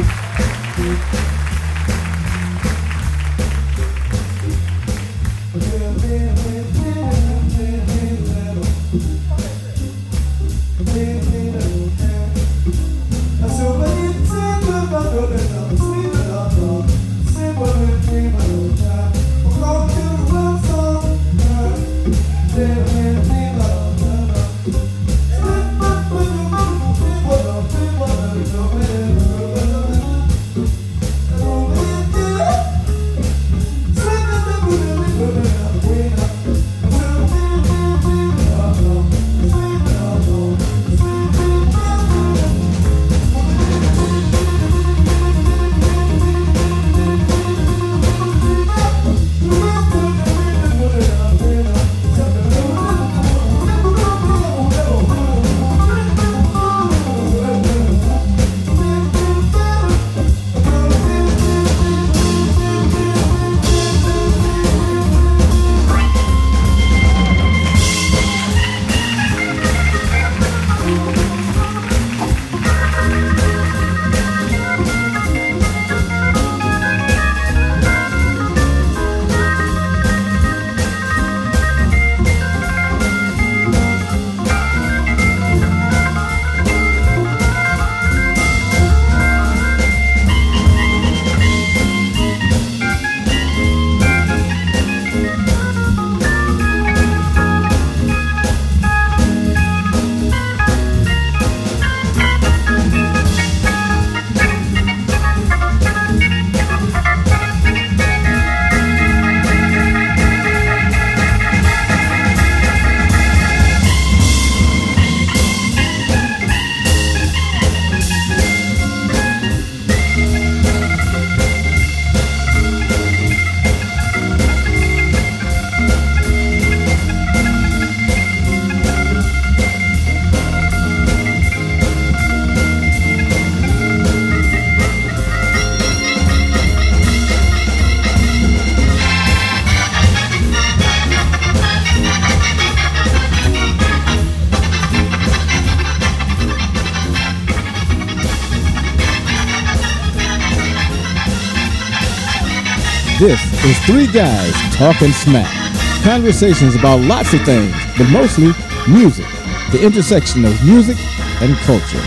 This is Three Guys Talking Smack. Conversations about lots of things, but mostly music. The intersection of music and culture.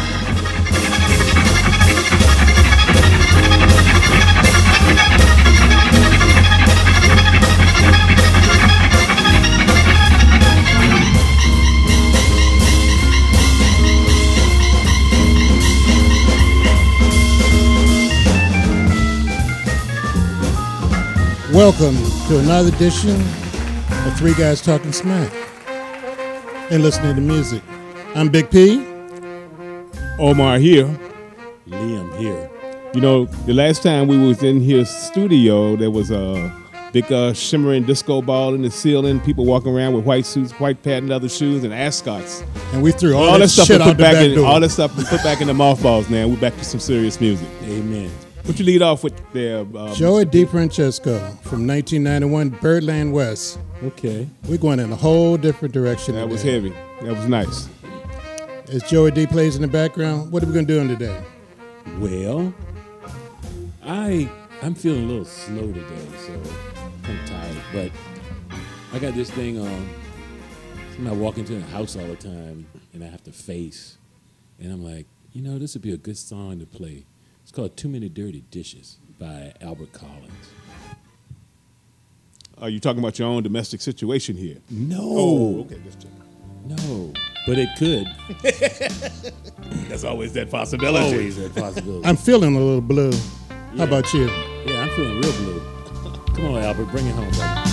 Welcome to another edition of Three Guys Talking Smack and listening to music. I'm Big P. Omar here. Liam here. You know, the last time we was in his studio, there was a big shimmering disco ball in the ceiling, people walking around with white suits, white patent leather shoes, and ascots. And we threw all that stuff out the back door. All that stuff we put back in the mothballs now. We're back to some serious music. Amen. What you lead off with there? Joey DeFrancesco from 1991, Birdland West. Okay. We're going in a whole different direction. That today. was heavy. That was nice. As Joey D plays in the background, what are we going to do today? Well, I'm feeling a little slow today, so I'm tired. But I got this thing on. I walk into the house all the time, and I have to face. And I'm like, you know, this would be a good song to play. It's called Too Many Dirty Dishes by Albert Collins. Are you talking about your own domestic situation here? No. Oh, okay. Just checking. No, but it could. There's always that possibility. Always that possibility. I'm feeling a little blue. How about you? Yeah, I'm feeling real blue. Come on, Albert, bring it home, buddy.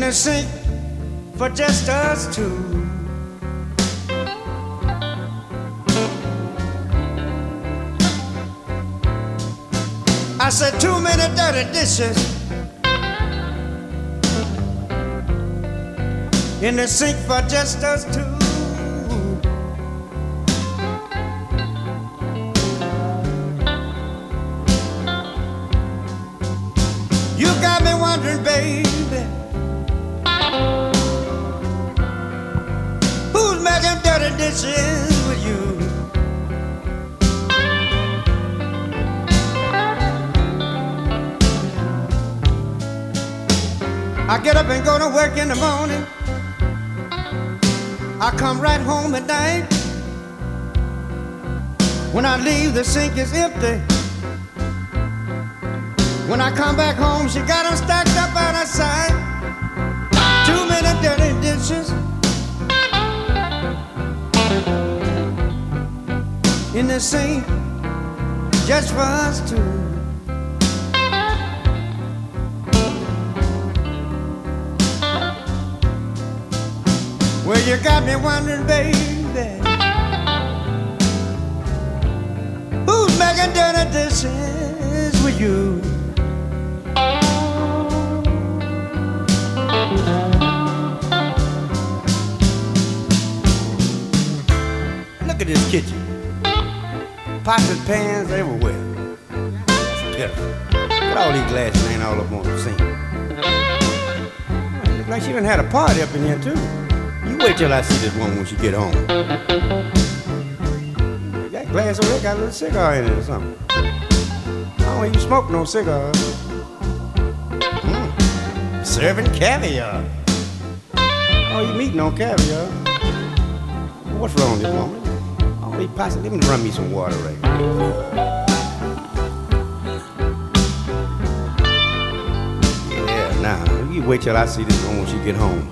in the sink for just us two. I said too many dirty dishes in the sink for just us two. You got me wondering, baby, who's making dirty dishes with you? I get up and go to work in the morning. I come right home at night. When I leave, the sink is empty. When I come back home, she got them stacked up out of sight. Too many dirty dishes in the sink just for us two. Well, you got me wondering, baby, who's making dirty dishes with you? Look at this kitchen. Pots and pans everywhere. That's pitiful. Look at all these glasses laying all up on the sink. It looks like she done had a party up in here, too. You wait till I see this woman when she get home. That glass over there got a little cigar in it or something. I don't even smoke no cigars. Serving caviar. Oh, you eating on caviar? What's wrong with this woman? Oh, these pots, let me run me some water right now. Yeah, nah, you wait till I see this woman when she get home.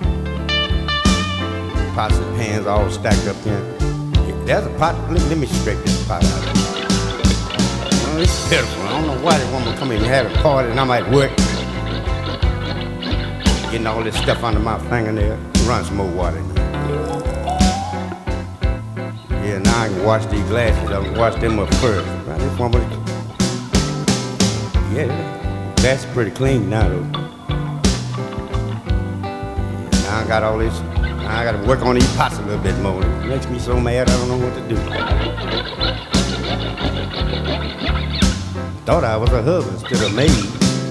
Pots and pans all stacked up here. There's a pot. Let me scrape this pot out. Oh, it's pitiful. I don't know why this woman come in and had a party and I'm at work. Getting all this stuff under my fingernail. Run some more water in here. Yeah, now I can wash these glasses. I can wash them up first. Right, this woman. Yeah, that's pretty clean now though. Yeah, now I got all this. I gotta work on these pots a little bit more. It makes me so mad I don't know what to do. Thought I was a husband instead of maid.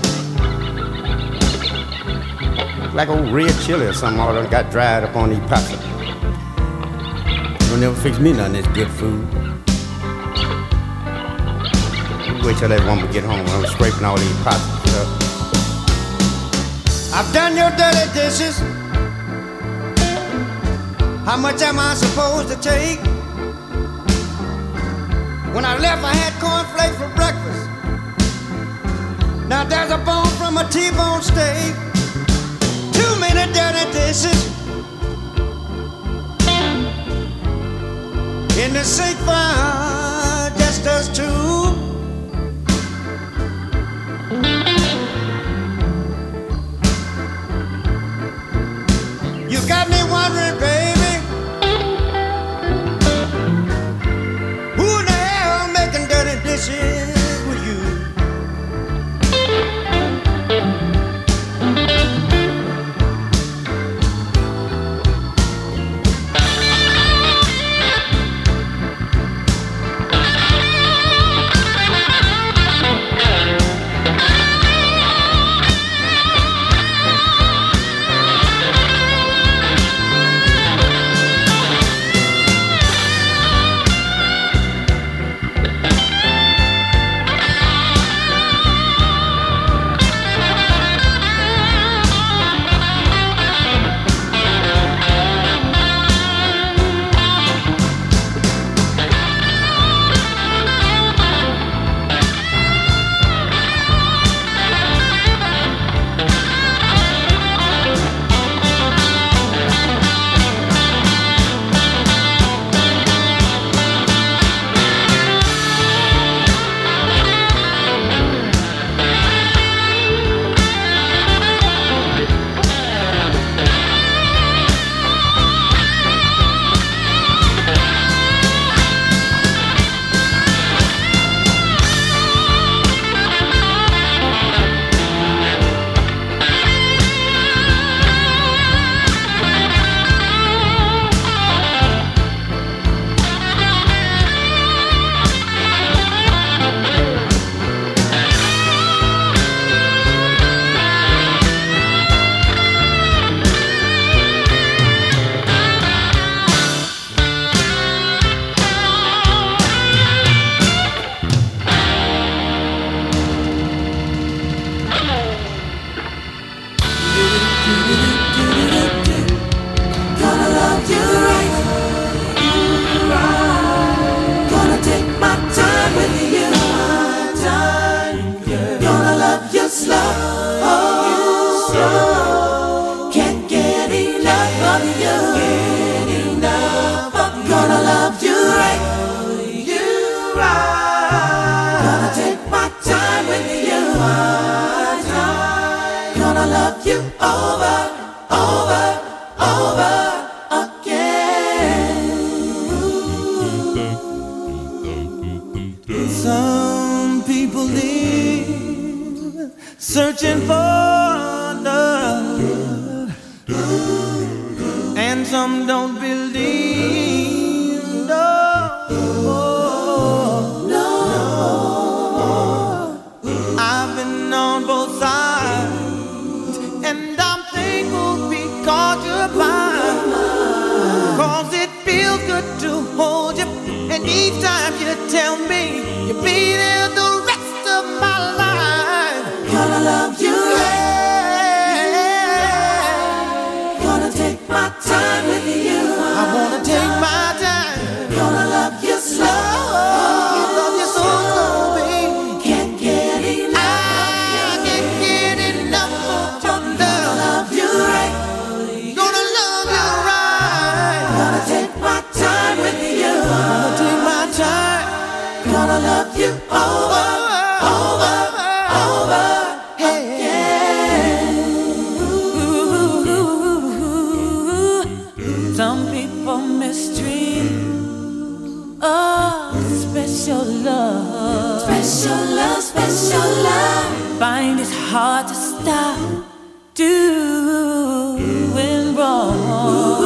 Like old red chili or something all that got dried up on these pots. You'll never fix me none of this good food. Wait till that woman get home when I'm scraping all these pots and stuff. I've done your dirty dishes. How much am I supposed to take? When I left, I had cornflakes for breakfast. Now there's a bone from a T-bone steak. Too many dirty dishes in the sink for just us two. You got me wondering, baby. With you. some don't believe. No. I've been on both sides, and I'm thankful because you're mine. 'Cause it feels good to hold you, and each time you tell me you'll be there the rest of my life. Gonna love you, gonna take my time with you. I wanna take my time. Gonna love you slow. Love you so slow, baby. Can't get enough. I can't get enough of your love. Gonna love you right. Gonna love you right. Gonna take my time with you. Gonna take my time. Gonna love you over. Some people mistreat special love. Special love. Find it hard to stop doing wrong.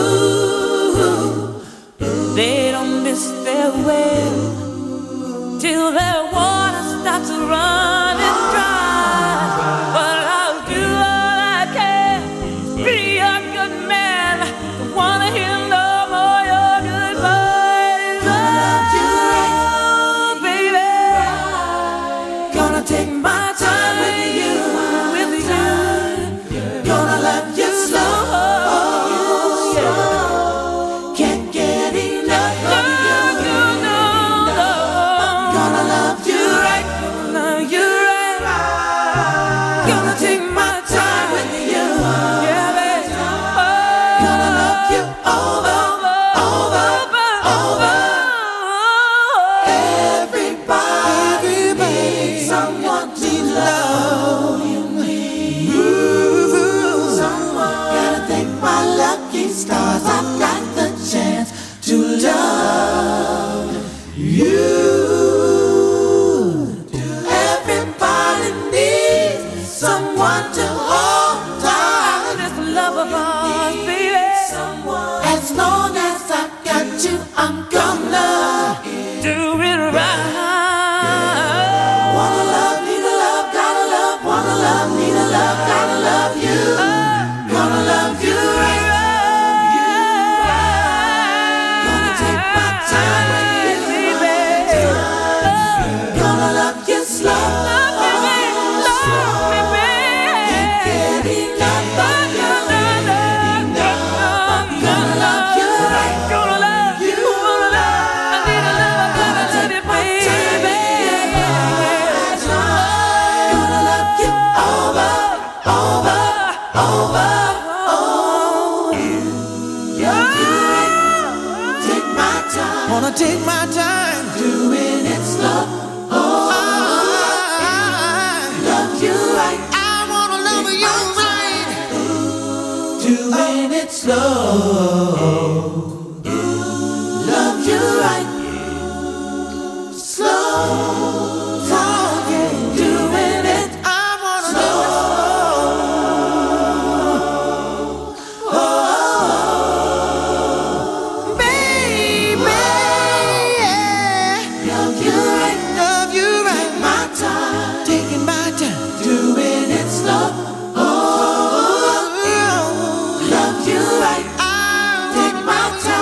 They don't miss their way till their water stops running dry. But I'll do all I can. Be a good man. Don't wanna hear no more your goodbyes. Love you right, baby. Gonna take my time with you. Gonna love you slow. Can't get enough of you. Gonna love you right. Gonna take my time with you. Yeah, baby. Gonna love you over. Everybody needs someone to love. Someone. Gotta thank my lucky stars. I've got the chance to love you. Everybody needs someone to hold tight. This love of ours, baby. As long as I've got you, I'm gonna do it right. Wanna love, need a love, gotta love. Wanna love, need a love, gotta love you. Gonna love you right. Gonna take my time with you, baby. Gonna love you slow. Can't get enough of you. Gonna love you right. Gonna love you. Gonna take my time, baby. Gonna love you over. Love you right. Take my time. Wanna take my time. Doing it slow. Love you right. I wanna love you right. Doing it slow. Love you right. Slow talking. Doing it. I wanna slow. Baby, love you right. Love you right. My time. Taking my time. Doing it slow. Love you right. Take my time.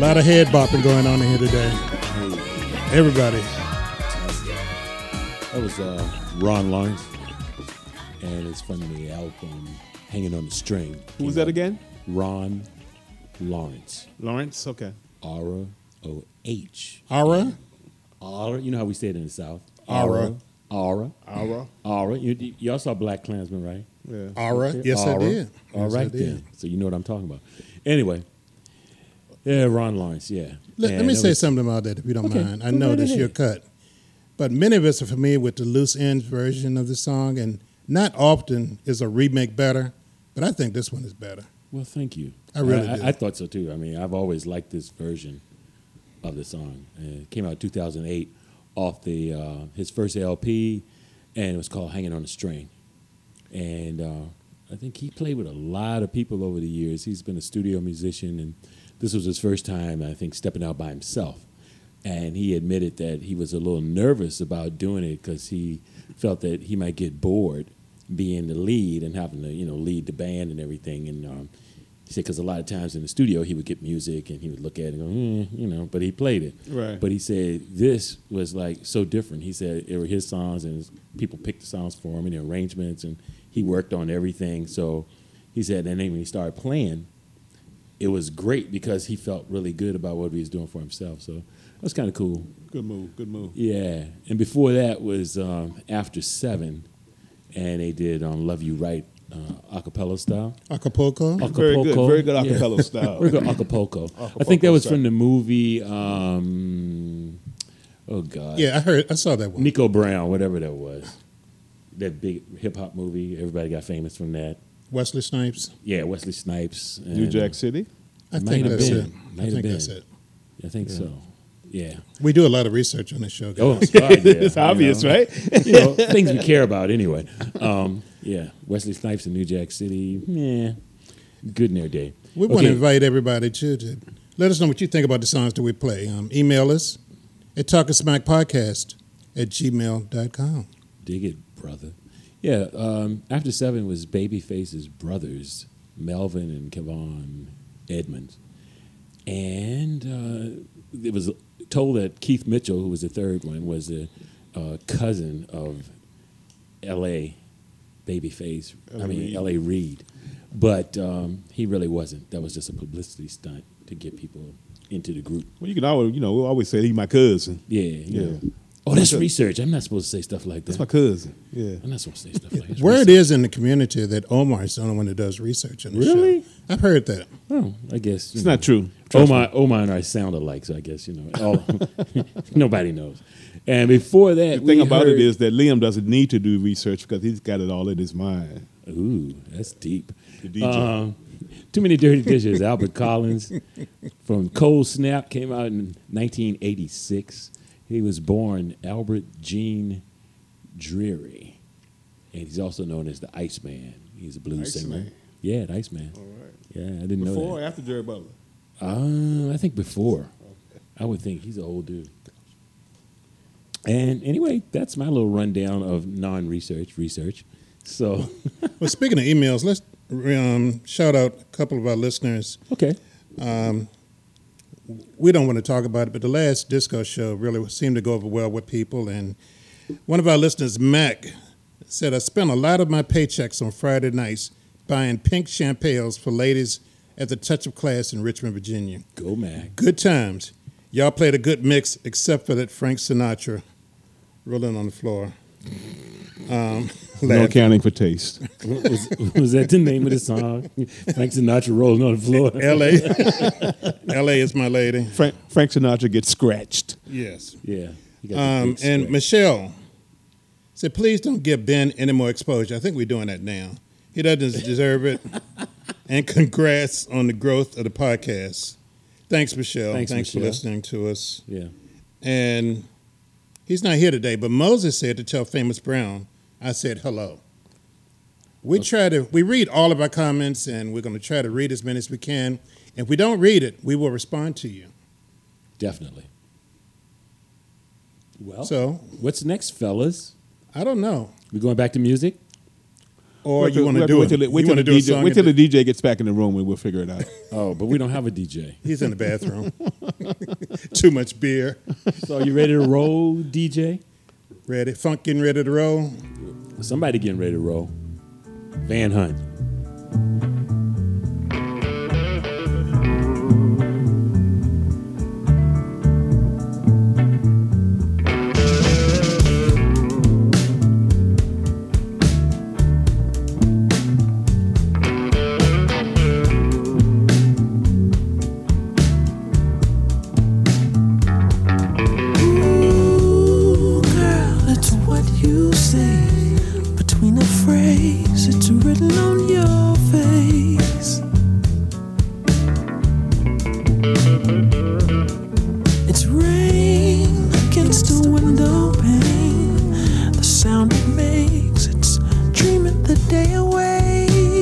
lot of head bopping going on in here today. Everybody. That was Ron Lawrence, and it's from the album Hanging on the String. Who was that again? Ron Lawrence. Lawrence? Okay. R-O-H. Ara? Ara. You know how we say it in the South? Ara. Ara. Aura. Ara. Y'all saw Black Klansman, right? Yeah. Ara? Yes, I Ara. did. All Yes, I right, did. then. So you know what I'm talking about. Anyway. Yeah, Ron Lawrence, yeah. Let me say something about that, if you don't Okay, mind. I go know right that's ahead. your cut. But many of us are familiar with the loose ends version of the song, and not often is a remake better, but I think this one is better. Well, thank you. I really do. I thought so, too. I mean, I've always liked this version of the song. It came out in 2008 off his first LP, and it was called Hanging on a String. And I think he played with a lot of people over the years. He's been a studio musician, and this was his first time, I think, stepping out by himself. And he admitted that he was a little nervous about doing it because he felt that he might get bored being the lead and having to, lead the band and everything. And he said because a lot of times in the studio he would get music and he would look at it and go, but he played it. Right. But he said this was like so different. He said it were his songs and people picked the songs for him and the arrangements and he worked on everything. So he said, and then when he started playing, it was great because he felt really good about what he was doing for himself. So that was kind of cool. Good move. Good move. Yeah. And before that was After 7, and they did Love You Right a cappella style. Acapulco? Very good. Very good acapella style. Very good Acapulco. I think that was from the movie, oh, God. Yeah, I saw that one. Nico Brown, whatever that was. That big hip-hop movie. Everybody got famous from that. Wesley Snipes? Yeah, Wesley Snipes. New Jack City. I Might think have that's been. it. Might I have think been. that's it. I think so. Yeah. We do a lot of research on this show, guys. Oh, God, yeah. It's obvious, right? Things we care about anyway. Yeah, Wesley Snipes in New Jack City. Yeah, good in their day. We want to invite everybody to let us know what you think about the songs that we play. Email us at talkingsmackpodcast@gmail.com. Dig it, brother. Yeah, After 7 was Babyface's brothers, Melvin and Kevon Edmonds. And it was told that Keith Mitchell, who was the third one, was a cousin of L.A. Babyface. L.A. Reid. But he really wasn't. That was just a publicity stunt to get people into the group. Well, you can always, we'll always say he's my cousin. Yeah, you know. Oh, that's research. I'm not supposed to say stuff like that. That's my cousin. Yeah. I'm not supposed to say stuff like that. Word is in the community that Omar is the only one that does research on the Really? show. I've heard that. Oh, I guess. It's not true. Trust me. Omar and I sound alike, so I guess, nobody knows. And before that, The thing about it is that Liam doesn't need to do research because he's got it all in his mind. Ooh, that's deep. The DJ. Too Many Dirty Dishes, Albert Collins from Cold Snap came out in 1986. He was born Albert Gene Dreary, and he's also known as the Iceman. He's a blues singer. Iceman. Yeah, the Iceman. All right. Yeah, I didn't know Before that. or after Jerry Butler? I think before. I would think he's an old dude. And anyway, that's my little rundown of research. So, Well, speaking of emails, let's shout out a couple of our listeners. okay. We don't want to talk about it, but the last disco show really seemed to go over well with people. And one of our listeners, Mac, said, I spent a lot of my paychecks on Friday nights buying pink champagnes for ladies at the Touch of Class in Richmond, Virginia. Go Mac. Good times. Y'all played a good mix, except for that Frank Sinatra rolling on the floor. No Laughing. accounting for taste. Was that the name of the song? Frank Sinatra rolling on the floor. L.A. is my lady. Frank Sinatra gets scratched. Yes. Yeah. He got the big And scratch. Michelle said, please don't give Ben any more exposure. I think we're doing that now. He doesn't deserve it. And congrats on the growth of the podcast. Thanks, Michelle. Thanks, for Michelle. listening to us. Yeah. And he's not here today, but Moses said to tell Famous Brown, I said hello. We read all of our comments, and we're going to try to read as many as we can. If we don't read it, we will respond to you. Definitely. Well, So, what's next, fellas? I don't know. We going back to music? Or you want to do it? You want to do a song? Wait till the DJ gets back in the room and we'll figure it out. Oh, but we don't have a DJ. He's in the bathroom. Too much beer. So you ready to roll, DJ? Ready? Funk getting ready to roll? Somebody getting ready to roll. Van Hunt. Ooh, girl, it's what you say. Between a phrase, it's written on your face. It's rain against the window pane. The sound it makes, it's dreaming the day away.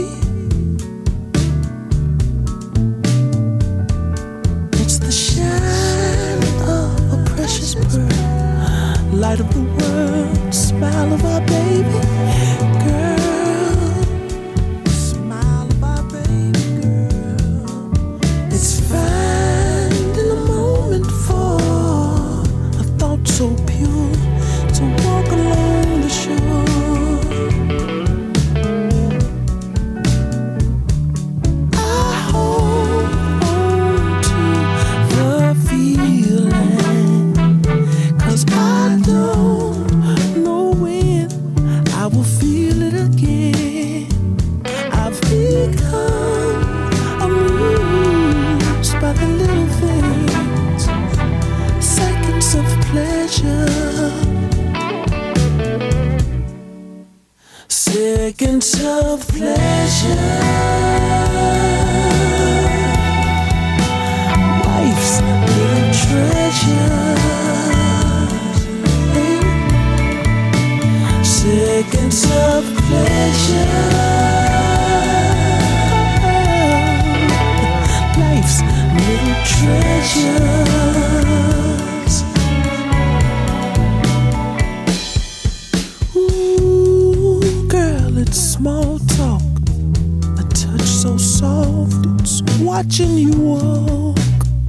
It's the shine of a precious pearl, light of the world, smile of our baby girl, smile of our baby girl. It's finding a moment for a thought so pure to walk along the shore. I hold on to the feeling, 'cause I don't know when I will feel it again. I've become amused by the little things, seconds of pleasure, seconds of pleasure. Life's little treasure. Seconds of pleasure. Life's little treasures. Ooh, girl, it's small talk. A touch so soft, it's watching you walk.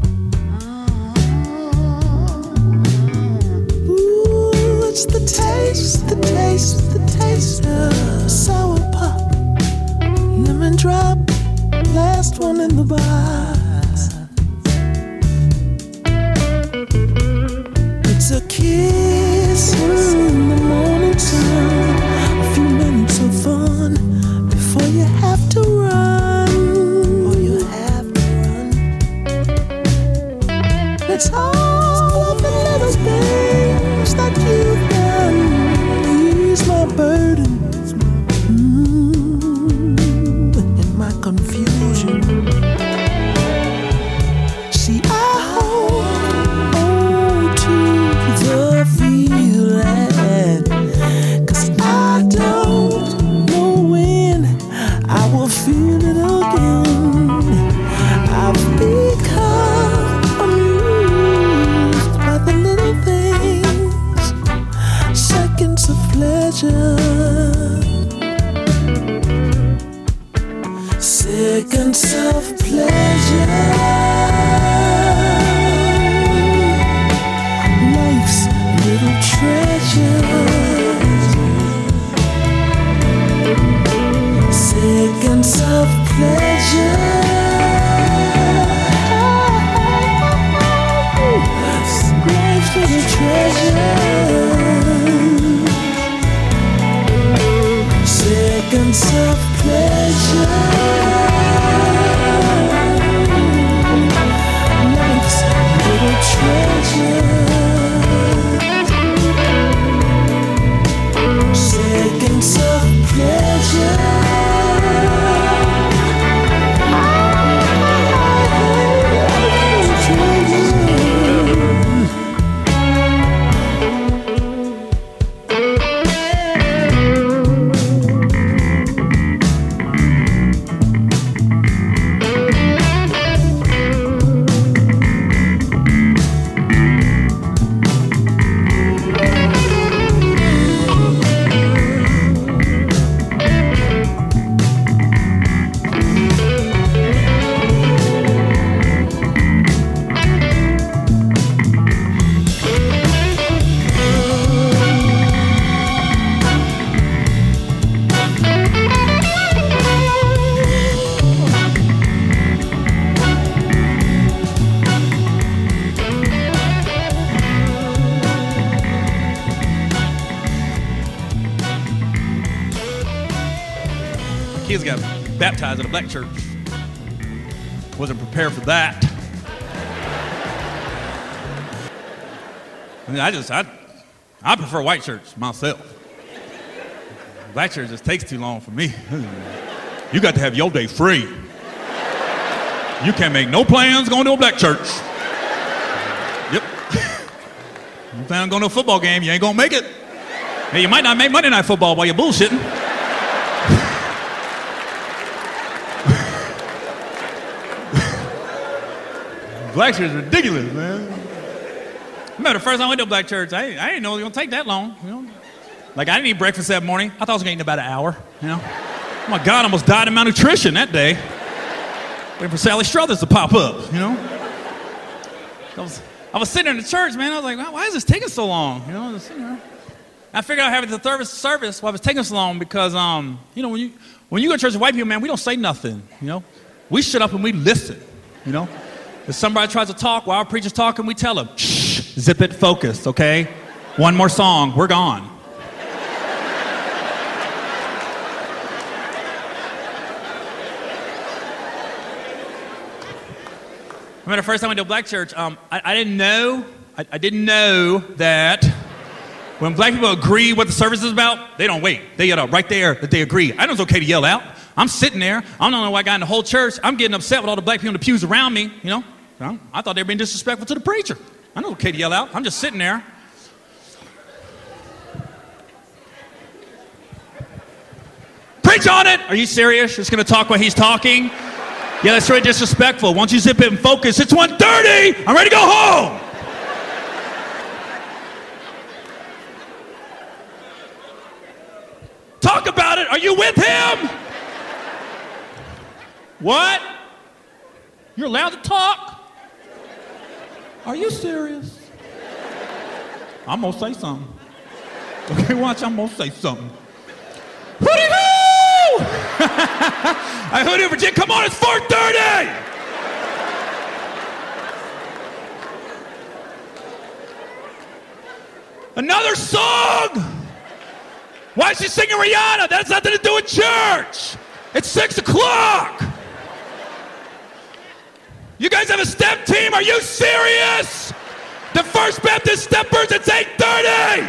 Ooh, it's the taste, the taste, the taste of sour pop, lemon drop, last one in the box. It's a kiss in the morning sun, a few minutes of fun before you have to run. Before you have to run. It's all of the little things that you've done. Ease my burden. In my confusion. See, I hold on to the feeling, 'cause I don't know when I will feel it again. I've become amused by the little things, seconds of pleasure, seconds of pleasure. Life's little treasures, seconds of pleasure. Life's little treasures, seconds of pleasure. Life's little treasures, seconds of pleasure. kids got baptized at a black church. Wasn't prepared for that. I mean, I prefer white church myself. Black church just takes too long for me. You got to have your day free. You can't make no plans going to a black church. Yep. You plan on going to a football game, you ain't gonna make it. Hey, you might not make Monday Night Football while you're bullshitting. Black church is ridiculous, man. I remember the first time I went to a black church, I didn't know it was gonna take that long, you know? Like, I didn't eat breakfast that morning. I thought I was gonna eat in about an hour, you know? Oh my God, I almost died of malnutrition that day. Waiting for Sally Struthers to pop up, you know? I was sitting in the church, man. I was like, why is this taking so long? You know, I was sitting there. I figured out having the service why it was taking so long because, you know, when you go to church with white people, man, we don't say nothing, you know? We shut up and we listen, you know? If somebody tries to talk while our preacher's talking, we tell them, shh, zip it, focus, okay? One more song, we're gone. I remember the first time I went to a black church, I didn't know that when black people agree what the service is about, they don't wait. They yell out right there that they agree. I know it's okay to yell out. I'm sitting there. I don't know why I got in the whole church. I'm getting upset with all the black people in the pews around me, you know. I thought they were being disrespectful to the preacher. I know it's okay to yell out. I'm just sitting there. Preach on it! Are you serious? You're just going to talk while he's talking? Yeah, that's really disrespectful. Why don't you zip it and focus? It's 1:30. I'm ready to go home. Talk about it. Are you with him? What? You're allowed to talk? Are you serious? I'm going to say something. Okay, watch, I'm going to say something. Hootie-hoo! I hootie, Virginia. Come on, it's 4:30. Another song. Why is she singing Rihanna? That has nothing to do with church. It's 6 o'clock. You guys have a step team? Are you serious? The First Baptist Steppers, it's 8:30.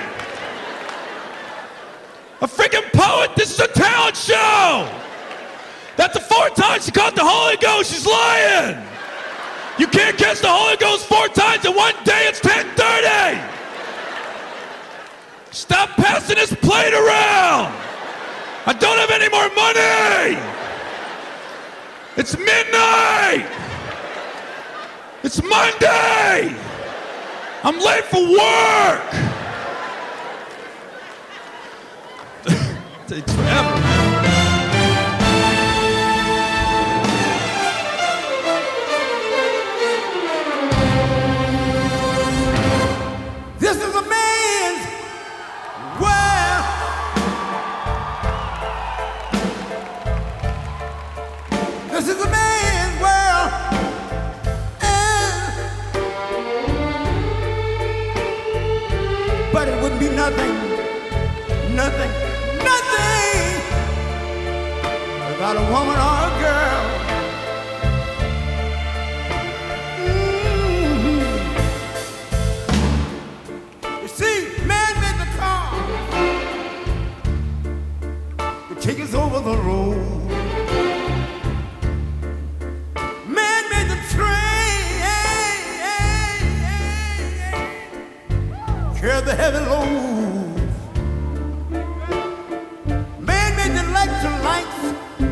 A freaking poet, this is a talent show. That's the 4th time she caught the Holy Ghost, she's lying. You can't catch the Holy Ghost 4 times in one day, it's 10:30. Stop passing this plate around. I don't have any more money. It's midnight. It's Monday. I'm late for work. It takes forever. This is a man's world. This is a man's world. But it would be nothing without a woman or a girl. You see, man made the car to take us over the road. Man made the train carry the heavy load. Man made the electric lights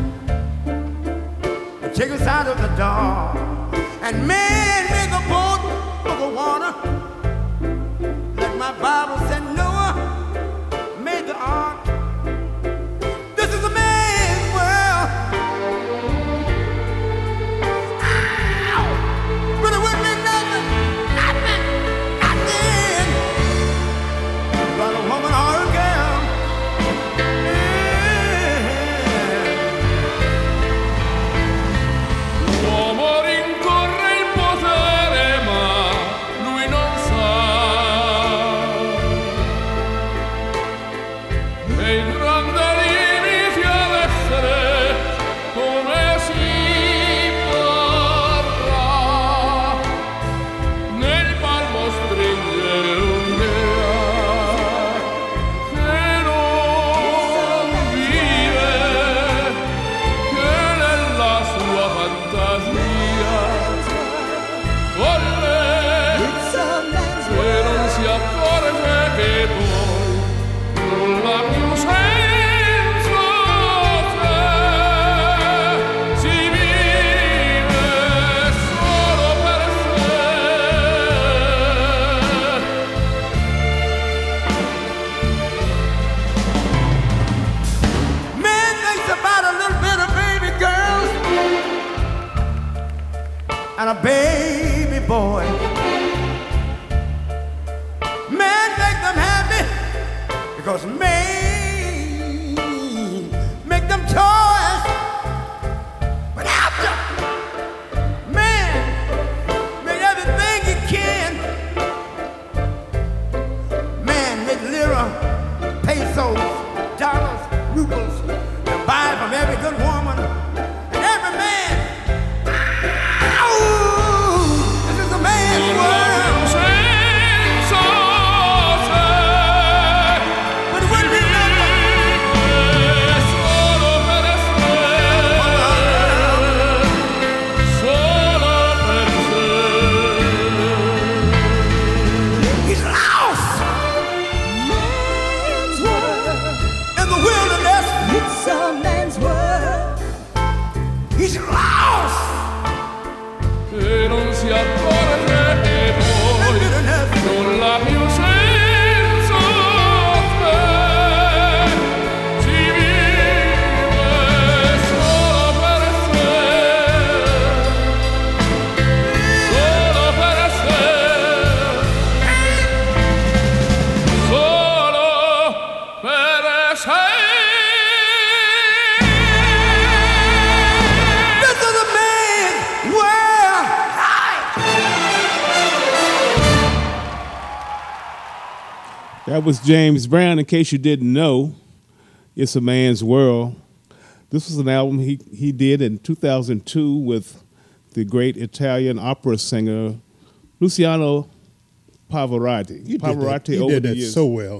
to take us out of the dark. And man made the boat for the water. Like my Bible said, Noah made the ark. This is a man's world. Ow! But it wouldn't be nothing but a woman or a girl. L'uomo rincorre il potere, ma lui non sa Because man make them toys, but after man made everything he can, man make lira, pesos, dollars, rubles, and buy from every good woman and every man. Ow! This is a man's world. That was James Brown. In case you didn't know, It's a Man's World. This was an album he did in 2002 with the great Italian opera singer Luciano Pavarotti. You did that so well.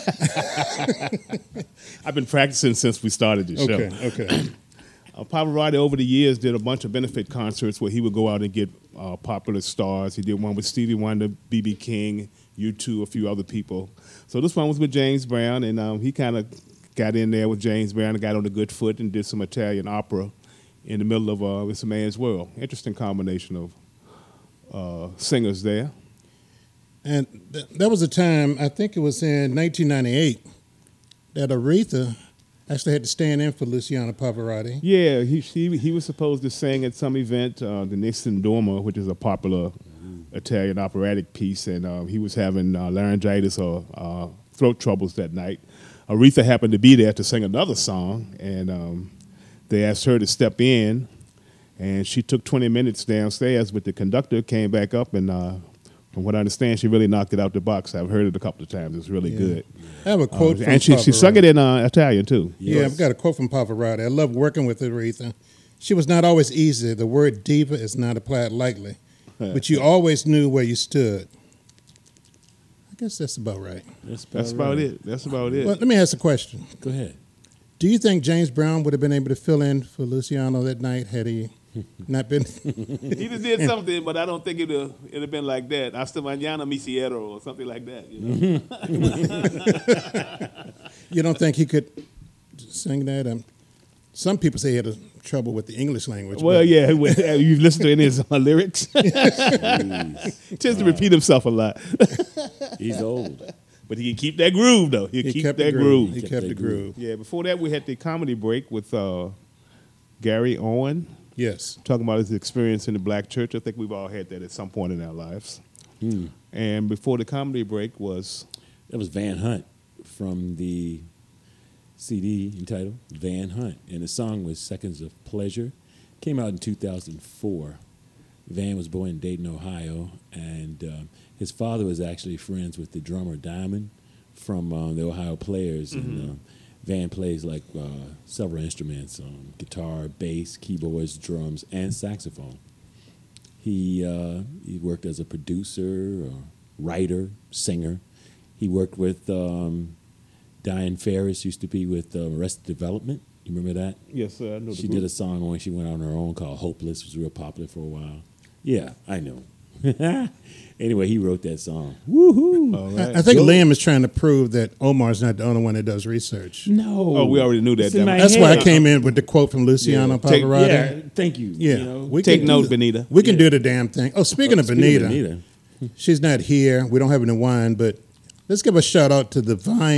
I've been practicing since we started the show. Okay. Pavarotti over the years did a bunch of benefit concerts where he would go out and get popular stars. He did one with Stevie Wonder, B.B. King, U2, a few other people. So this one was with James Brown, and he kind of got in there with James Brown and got on a good foot and did some Italian opera in the middle of It's a Man's World. Interesting combination of singers there. And that was a time, I think it was in 1998, that Aretha actually had to stand in for Luciano Pavarotti. Yeah, he was supposed to sing at some event, the Nixon Dorma, which is a popular Italian operatic piece, and he was having laryngitis or throat troubles that night. Aretha happened to be there to sing another song, and they asked her to step in, and she took 20 minutes downstairs, but the conductor came back up, and from what I understand, she really knocked it out the box. I've heard it a couple of times. It's really good. I have a quote from and she sung it in Italian, too. Yeah, I've got a quote from Pavarotti. I love working with Aretha. She was not always easy. The word diva is not applied lightly, but you always knew where you stood. I guess that's about right. That's about it. Well, let me ask a question. Go ahead. Do you think James Brown would have been able to fill in for Luciano that night had he not been? He just did something, but I don't think it'd have been like that. Hasta mañana, mi cielo, or something like that. You know? You don't think he could sing that? Some people say he had trouble with the English language. Well, yeah, you've listened to any of his lyrics. He tends to repeat himself a lot. He's old. But he can keep that groove, though. He keep that groove. He kept the groove. Yeah, before that, we had the comedy break with Gary Owen. Yes. Talking about his experience in the black church. I think we've all had that at some point in our lives. And before the comedy break was... That was Van Hunt from the CD entitled Van Hunt. And the song was Seconds of Pleasure. Came out in 2004. Van was born in Dayton, Ohio. And his father was actually friends with the drummer Diamond from the Ohio Players. And Van plays like several instruments, guitar, bass, keyboards, drums, and saxophone. He worked as a producer, writer, singer. He worked with Diane Ferris, used to be with Arrested Development. You remember that? Yes, sir. I know she did a song when she went on her own called Hopeless. It was real popular for a while. Yeah, I know. Anyway, he wrote that song. Woohoo! Right. I think Liam is trying to prove that Omar's not the only one that does research. No. Oh, we already knew that. That's why I came in with the quote from Luciano Pavarotti. Thank you. Yeah, you know? we take note, Benita. We can do the damn thing. Oh, speaking of Benita, she's not here. We don't have any wine, but let's give a shout out to the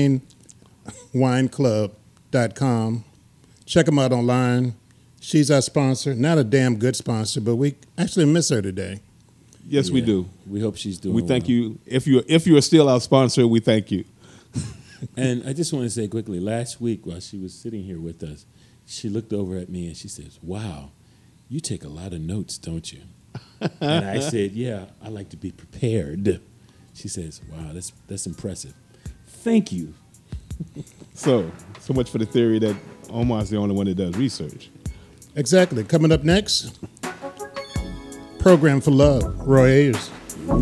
VineWineClub.com. Check them out online. She's our sponsor. Not a damn good sponsor, but we actually miss her today. Yes, we do. We hope she's doing We thank well. you. If you're still our sponsor, we thank you. And I just want to say quickly, last week while she was sitting here with us, she looked over at me and she says, "Wow, you take a lot of notes, don't you?" And I said, "Yeah, I like to be prepared." She says, "Wow, that's impressive. Thank you." So much for the theory that Omar's the only one that does research. Exactly. Coming up next, Program for Love, Roy Ayers.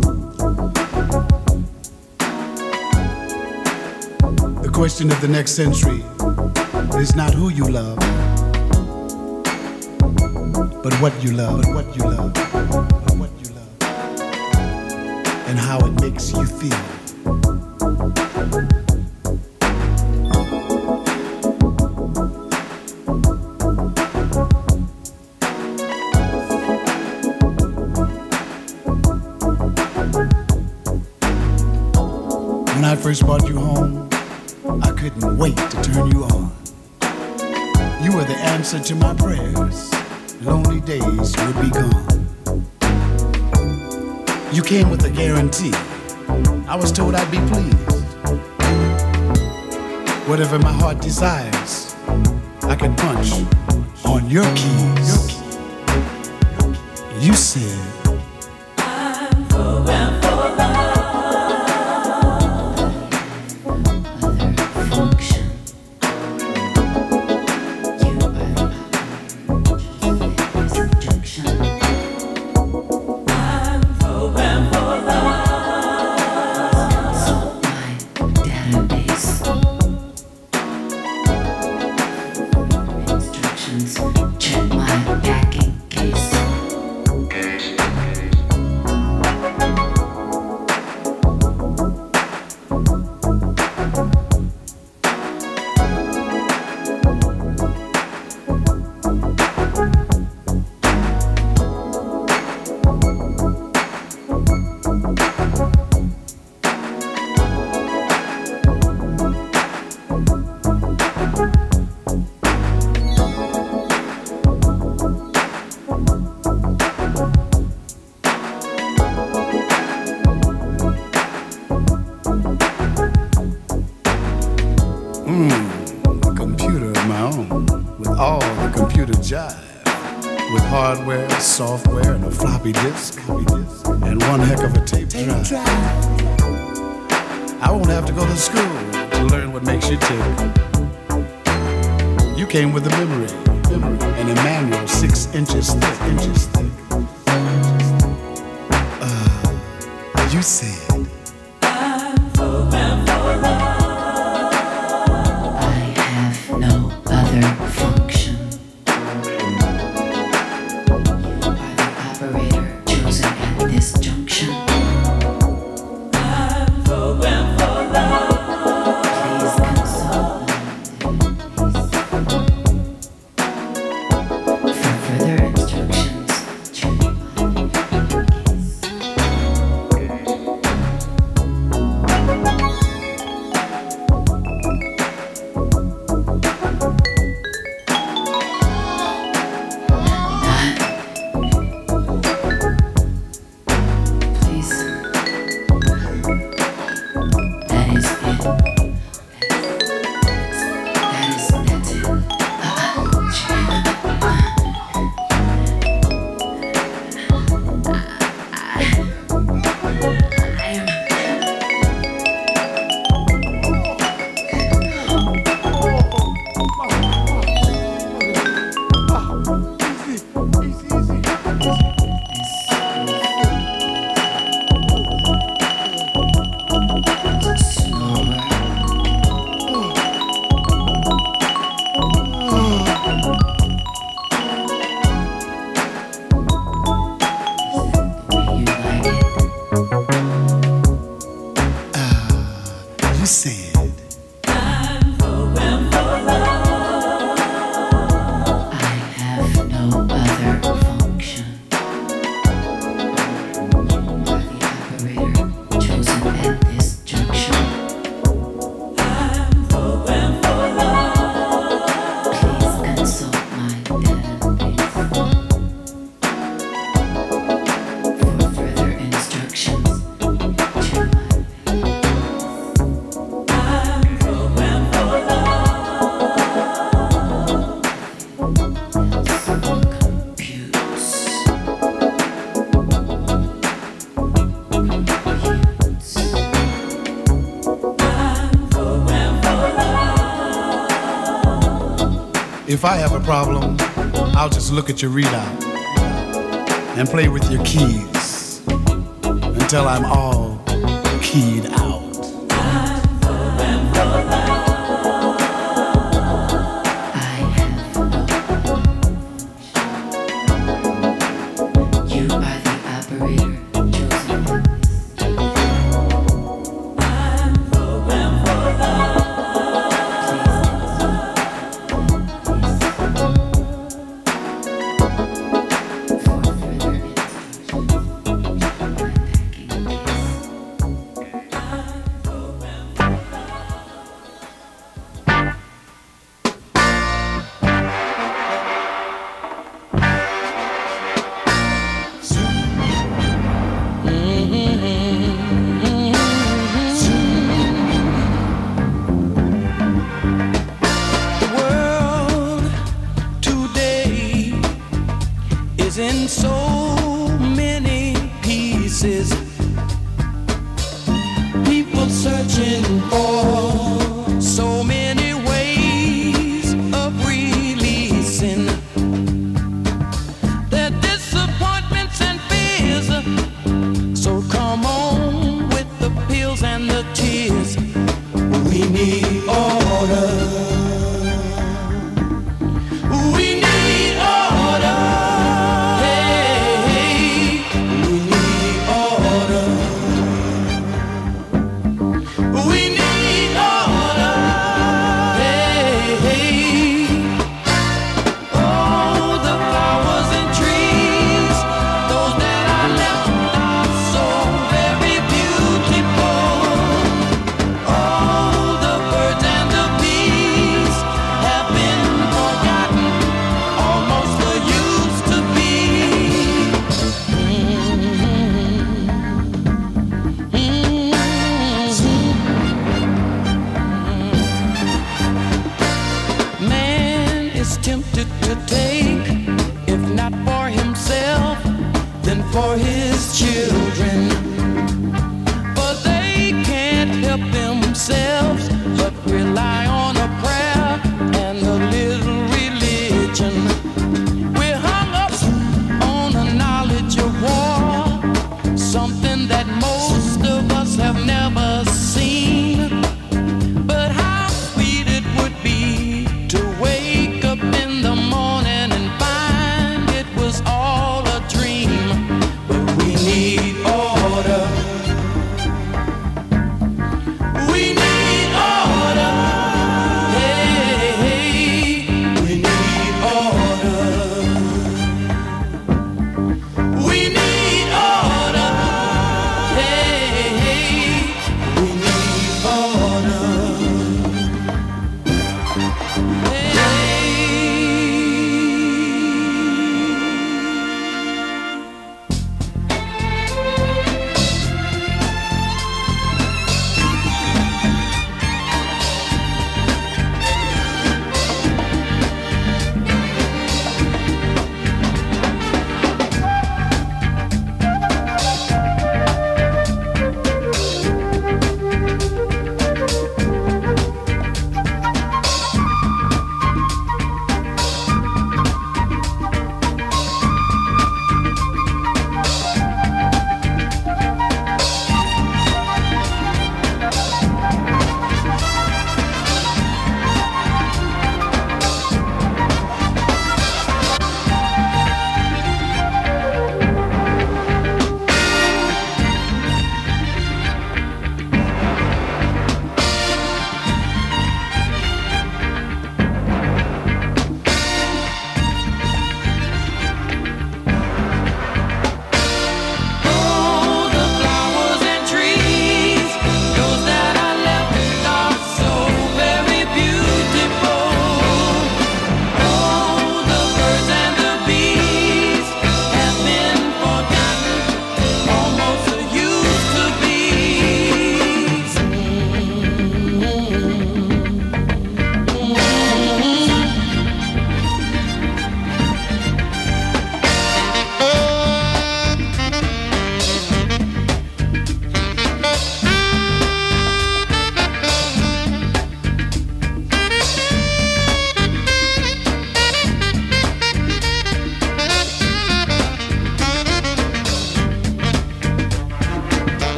The question of the next century is not who you love, but what you love, and how it makes you feel. When I first brought you home, I couldn't wait to turn you on. You were the answer to my prayers. Lonely days would be gone. You came with a guarantee. I was told I'd be pleased. Whatever my heart desires, I can punch on your keys. You said, I'm programmed for love. a computer of my own, with all the computer jive, with hardware, software, and a floppy disk, and one heck of a tape drive. I won't have to go to school to learn what makes you tick. You came with a memory, and a manual 6 inches thick. You said, I'm programmed for love. I have no other function. You are the operator chosen at this junction. I'm programmed for love. Please consult for further instructions. Please. That is it. That's it. you said, I'm programmed for love. I have no other function. You are the operator chosen at this junction. I'm programmed for love. Please consult my database for further instructions. I'm If I have a problem, I'll just look at your readout and play with your keys until I'm all keyed out. In so many pieces, people searching for so many ways of releasing their disappointments and fears. So come on with the pills and the tears. We need order. We need order. We need all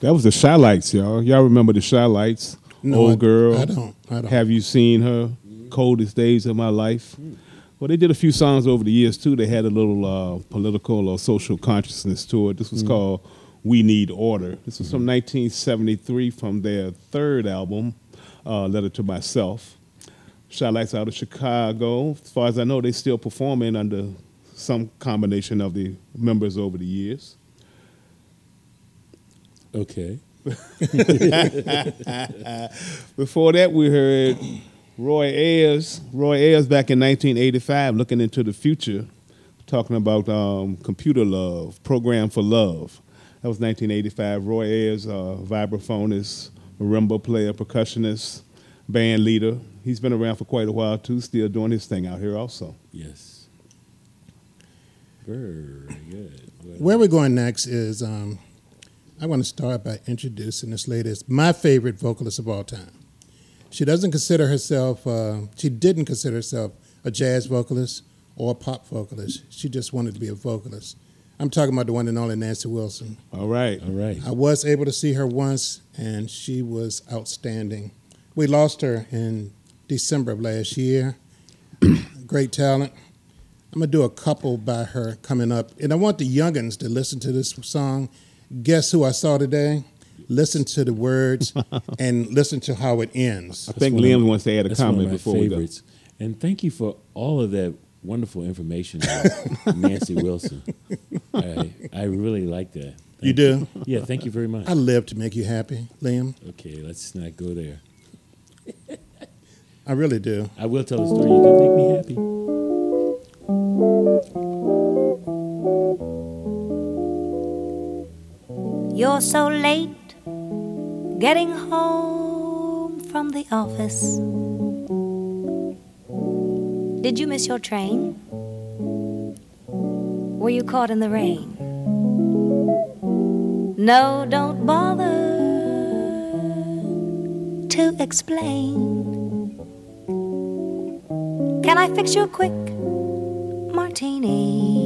That was the Shy-Lights, y'all. Y'all remember the Shy-Lights? No, Old Girl. I don't. Have You Seen Her? Coldest Days of My Life. Well, they did a few songs over the years, too. They had a little political or social consciousness to it. This was called We Need Order. This was from 1973 from their third album, Letter to Myself. Shy-Lights out of Chicago. As far as I know, they still performing under some combination of the members over the years. Okay. Before that, we heard Roy Ayers. Roy Ayers back in 1985, looking into the future, talking about computer love, program for love. That was 1985. Roy Ayers, vibraphonist, marimba player, percussionist, band leader. He's been around for quite a while, too, still doing his thing out here also. Yes. Very good. Where we're going next is I want to start by introducing this lady as my favorite vocalist of all time. She didn't consider herself a jazz vocalist or a pop vocalist. She just wanted to be a vocalist. I'm talking about the one and only Nancy Wilson. All right. I was able to see her once, and she was outstanding. We lost her in December of last year. Great talent. I'm going to do a couple by her coming up. And I want the youngins to listen to this song. Guess Who I Saw Today? Listen to the words and listen to how it ends. I think Liam wants to add a comment before we go. And thank you for all of that wonderful information about Nancy Wilson. I really like that. You do? Yeah, thank you very much. I live to make you happy, Liam. Okay, let's not go there. I really do. I will tell a story. You can make me happy. You're so late getting home from the office. Did you miss your train? Were you caught in the rain? No, don't bother to explain. Can I fix you a quick martini?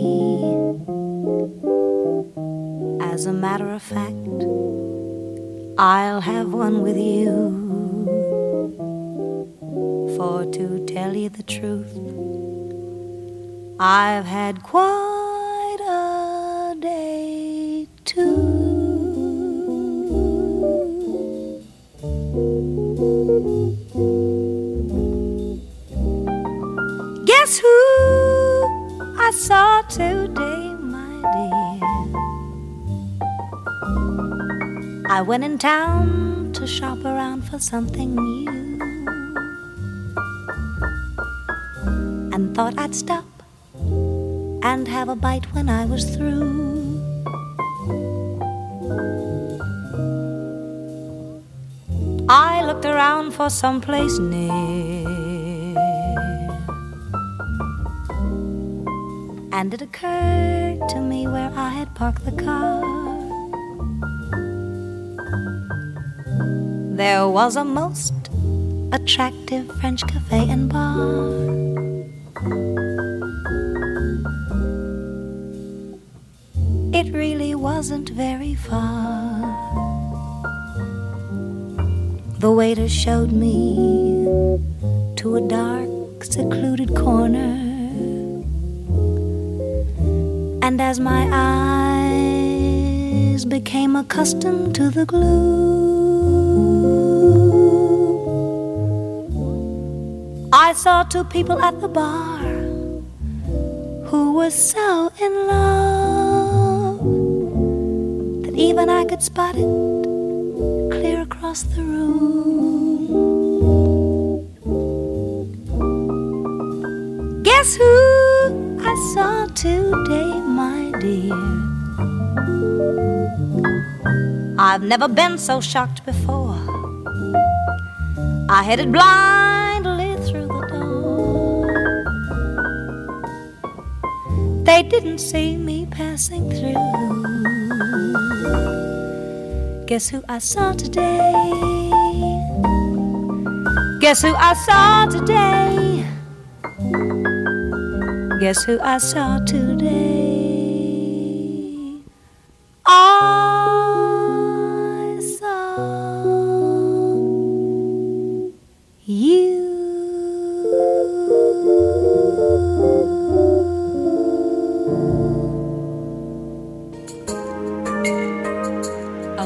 As a matter of fact, I'll have one with you. For to tell you the truth, I've had quite a day too. Guess who I saw today, my dear? I went in town to shop around for something new, and thought I'd stop and have a bite when I was through. I looked around for someplace near, and it occurred to me where I had parked the car. There was a most attractive French cafe and bar. It really wasn't very far. The waiter showed me to a dark, secluded corner, and as my eyes became accustomed to the gloom, I saw two people at the bar who were so in love that even I could spot it clear across the room. Guess who I saw today, my dear? I've never been so shocked before. I headed blindly through the door. They didn't see me passing through. Guess who I saw today? Guess who I saw today? Guess who I saw today? I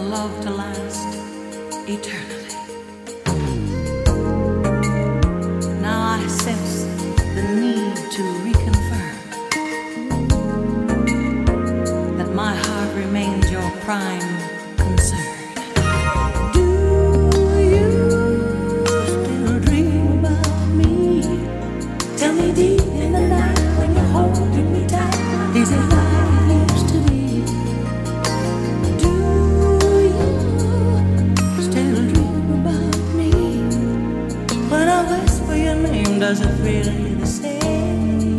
love to last eternally. Now I sense the need to reconfirm that my heart remains your prime concern. Do you still dream about me? Tell me deep in the night when you're holding me tight, is it like it used to be? Do you still dream about me? When I whisper your name, does it really the same?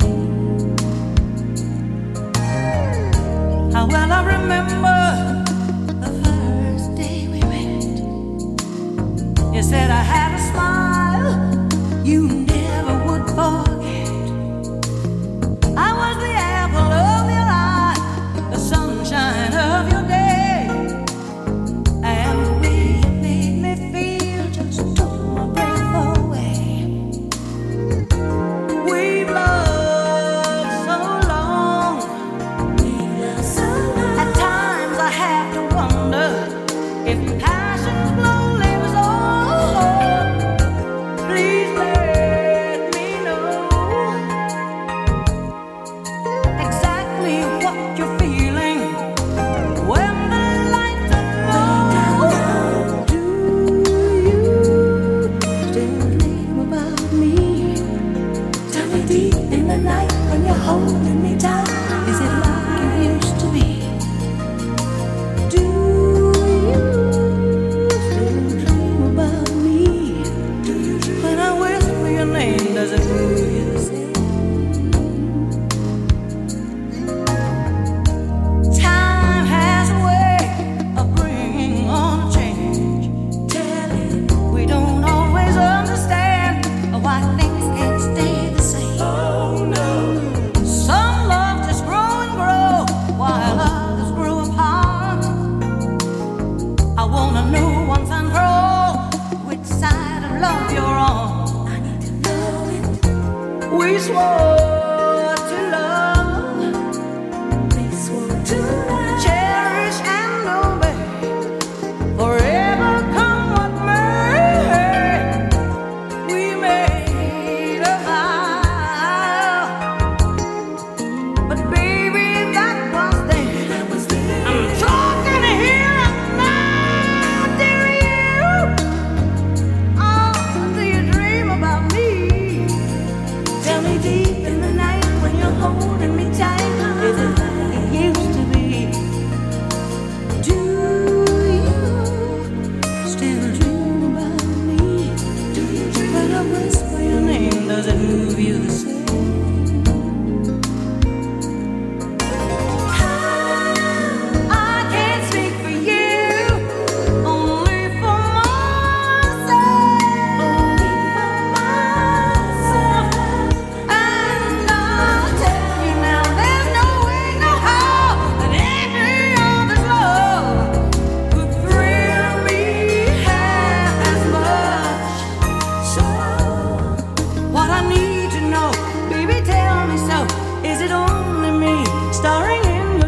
How well I remember the first day we met. You said I had a smile you never would forget. I was the apple of your eye, the sunshine of your day, and the way you made me feel just took my breath away. We've loved so long. At times I have to wonder if passion's lonely was all. Please let me know exactly what you're feeling when the lights are low. Do you still dream about me? Tell me deep in the night when you're holding me tight, is it like it used to be? Do you still dream about me? When I whisper your name, does it move you the same? Time has a way of bringing on a change. We don't always understand why things can't stay the same. Oh no. Some love just grow and grow while others grow apart. I wanna know once and for all which side of love you're on. I need to know it. We swore to love. We swore to love. Cherish and obey. Forever come what may. We made a vow. But baby, that was then. I'm talking here and now, dear you. Oh, do you dream about me? Tell me deep in the night when you're holding me tight, is it like it used to be? Do you still dream about me? When I whisper your name, does it move you the same? I can't speak for you, only for myself. And I'll tell you now, there's no way, no how, that every other's love could thrill me half as much. So, what I need to know, baby, tell me so. Is it only me starring in your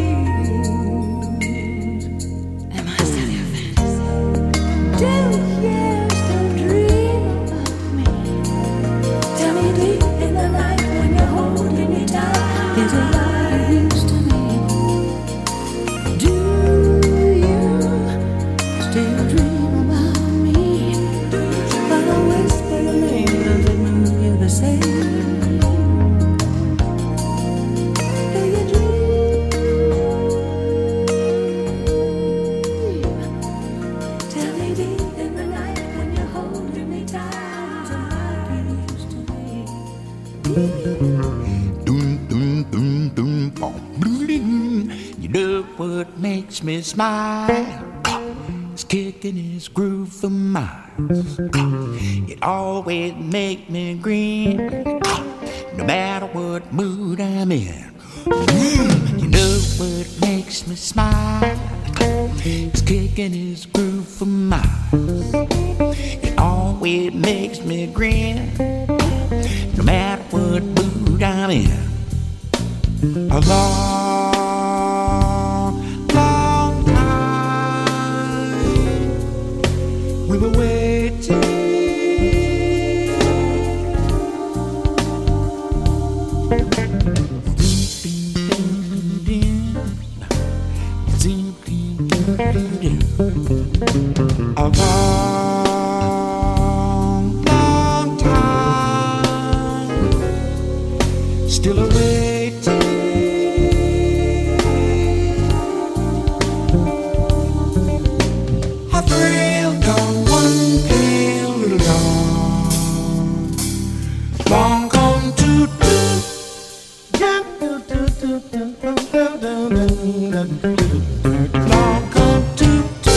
dreams? Am I still your fantasy? Do you still dream about me? Tell me deep in the night when you're holding me tight, is it like it used to be? Do you still dream about me? When I whisper your name, does it move you the same? Do you dream? Tell me deep in the night when you're holding me tight, is it like it used to be? Doom, doom, doom, doom, bom, bloom. You know what makes me smile? It's kicking his groove for miles. It always makes me grin, no matter what mood I'm in. You know what makes me smile? It's kicking his groove for miles. It always makes me grin, no matter what mood I'm in. A long, long time A long, long time, still awaiting. I thrilled on one pale little dawn, long gone to do. Long gone to do.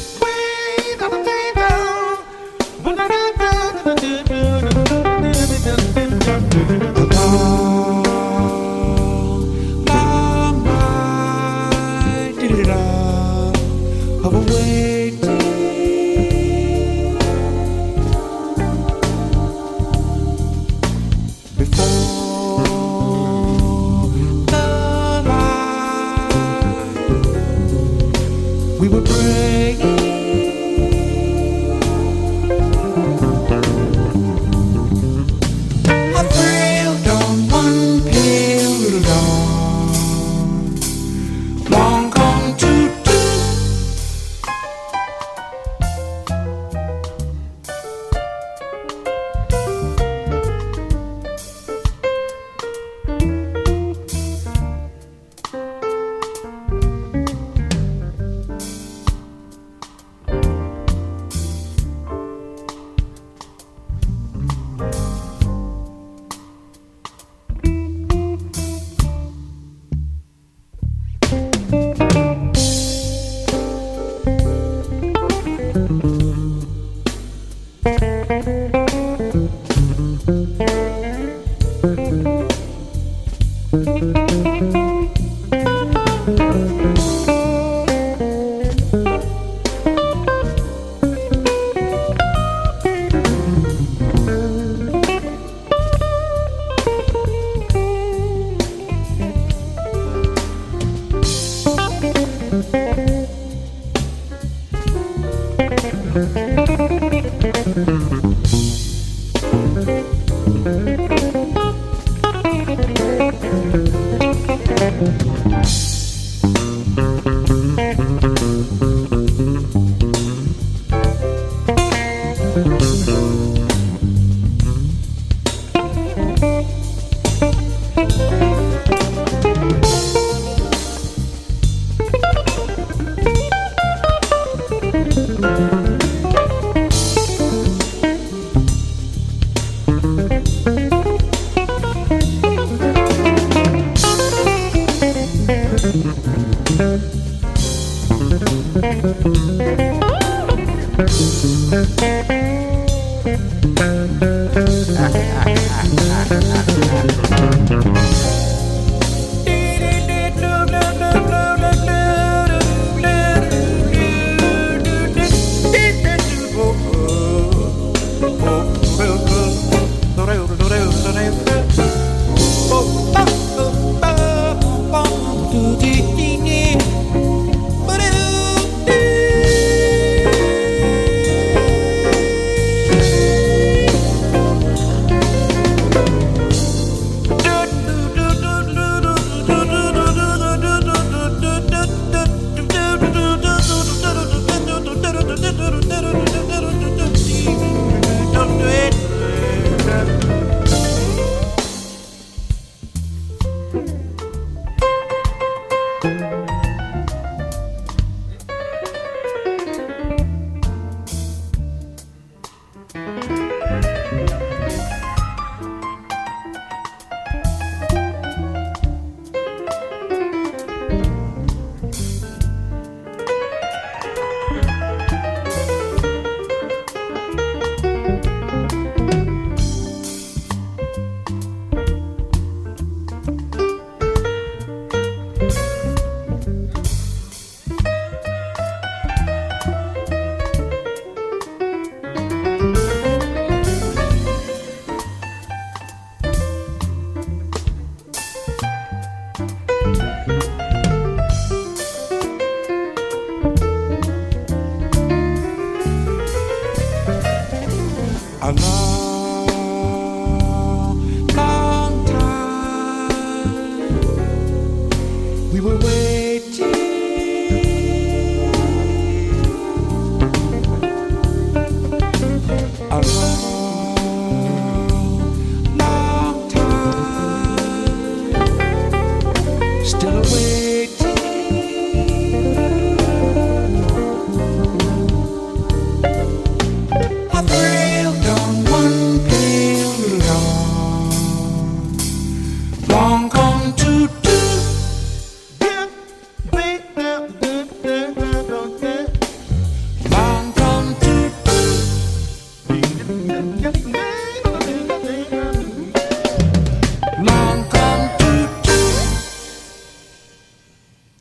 Long night, of a waiting. Before the light, we were praying. I thrilled on one pale little dawn, long gone to do.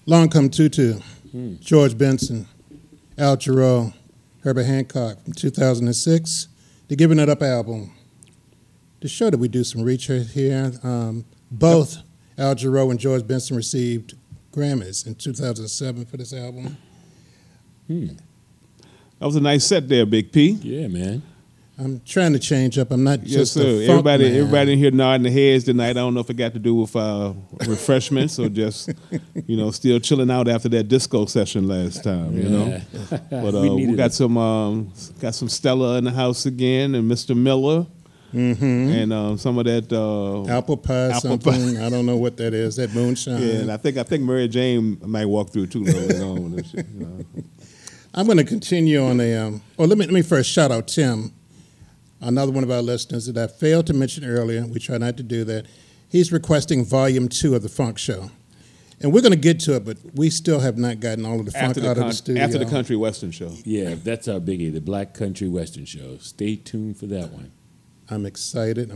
Long Come Tutu, George Benson, Al Jarreau, Herbert Hancock from 2006, the Giving It Up album. To show that we do some research here, both Al Jarreau and George Benson received Grammys in 2007 for this album. That was a nice set there, Big P. Yeah, man. I'm trying to change up. I'm not Yes, just sir. a funk man. Everybody in here nodding their heads tonight. I don't know if it got to do with refreshments or just, still chilling out after that disco session last time. You know, but we got some Stella in the house again, and Mr. Miller, and some of that apple pie. I don't know what that is. That moonshine. Yeah, and I think Mary Jane might walk through too later on. I'm going to continue on a. Let me first shout out Tim. Another one of our listeners that I failed to mention earlier. We try not to do that. He's requesting Volume 2 of the Funk Show. And we're going to get to it, but we still have not gotten all of the funk out of the studio. After the Country Western Show. Yeah, that's our biggie, the Black Country Western Show. Stay tuned for that one. I'm excited.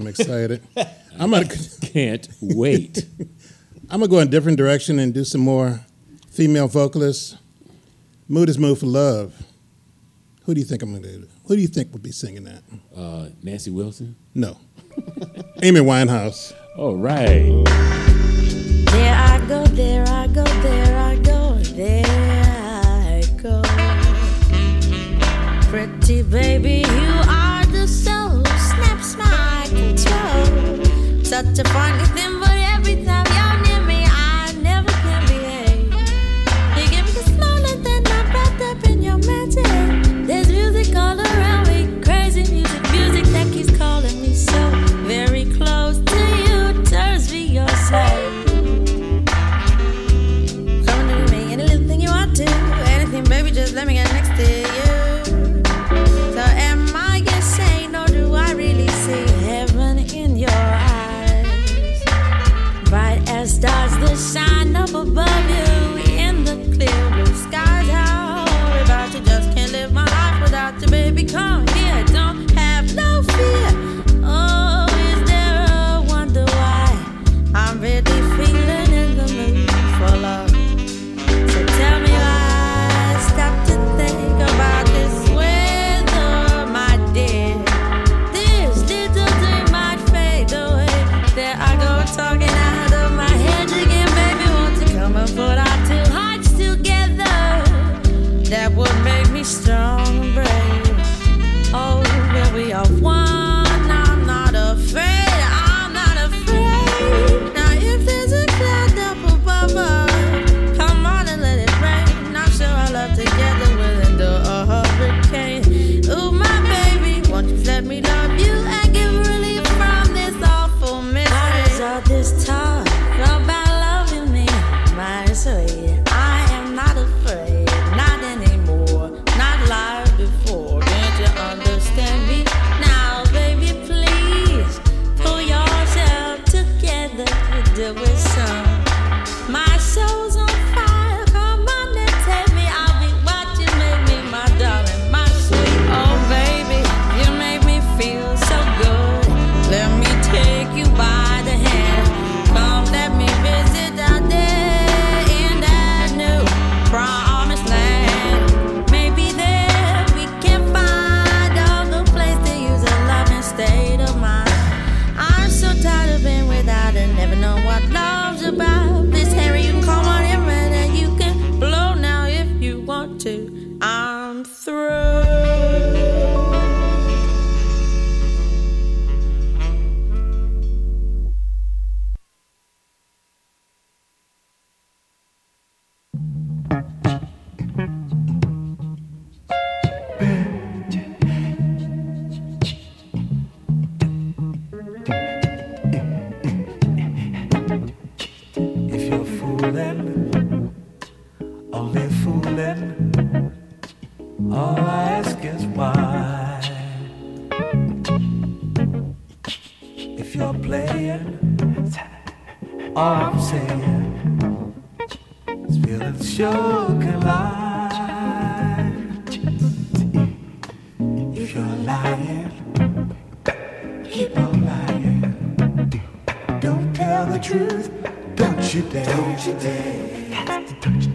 Can't wait. I'm going to go in a different direction and do some more female vocalists. Mood is Mood for Love. Who do you think I'm going to do? Who do you think would be singing that? Nancy Wilson? No. Amy Winehouse. All right. There I go, there I go, there I go, there I go. Pretty baby, you are the soul, snaps my control. Such a funny thing, but every time you're near me, I never can behave. You give me the smile that I'm wrapped up in your magic. There's music all around me, crazy music that keeps calling me so very close to you, turns me your slave. Come to me, any little thing you want to, anything, baby, just let me get next to you. So am I insane, or do I really see heaven in your eyes? Bright as stars that shine up above you in the clear blue skies. How about you just can't live my life without you, baby? Come here, don't have no fear. Oh, is there a wonder why I'm really feeling in the mood for love? So tell me why, stop to think about this weather, my dear. This little dream might fade away. There I go, talking out of my head again, baby. Won't you come and put our two hearts together? That would make me strong and brave. Oh, where we are one, I'm not afraid, I'm not afraid. Now if there's a cloud up above us, come on and let it rain. I'm sure our love together will endure a hurricane. Ooh, my baby, won't you let me love you and give relief from this awful misery? Why is all this talk about loving me, my sweet? I am not afraid, not anymore, not like before. Can't you understand me now, baby? Please pull yourself together to do it some. My soul's on fire. Come on and take me. I'll be what you make me, my darling, my sweet. Oh, baby, you make me feel so good. Let me take you by the hand. Come, let me visit out there in that new promised land. Maybe there we can find a place to use a loving state of mind. I'm so tired of being without and never know what love's about. This Harry, you can come on in and you can blow now if you want to. I'm through. If you're fooling, only fooling, all I ask is why. If you're playing, all I'm saying is feelings sure can lie. If you're lying, keep on lying. Don't tell the truth, don't you dare. Don't you dare.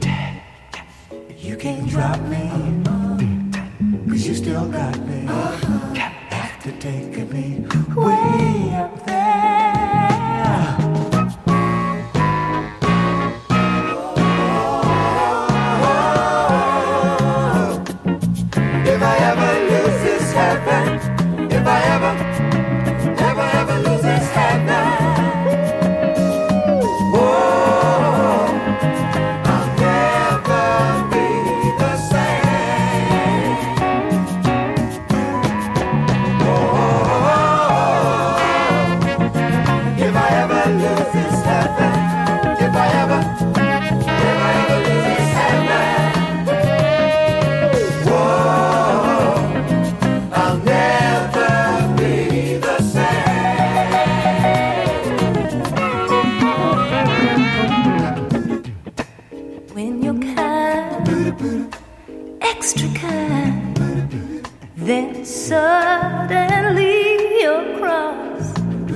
You can't drop me, 'cause you still got me. After taking me way up there. If I ever lose this heaven, if I ever lose this heaven, oh, I'll never be the same. Oh, if I ever lose this heaven, if I ever lose this heaven, I'll never be the same. When you're kind, extra kind, then suddenly you're cross.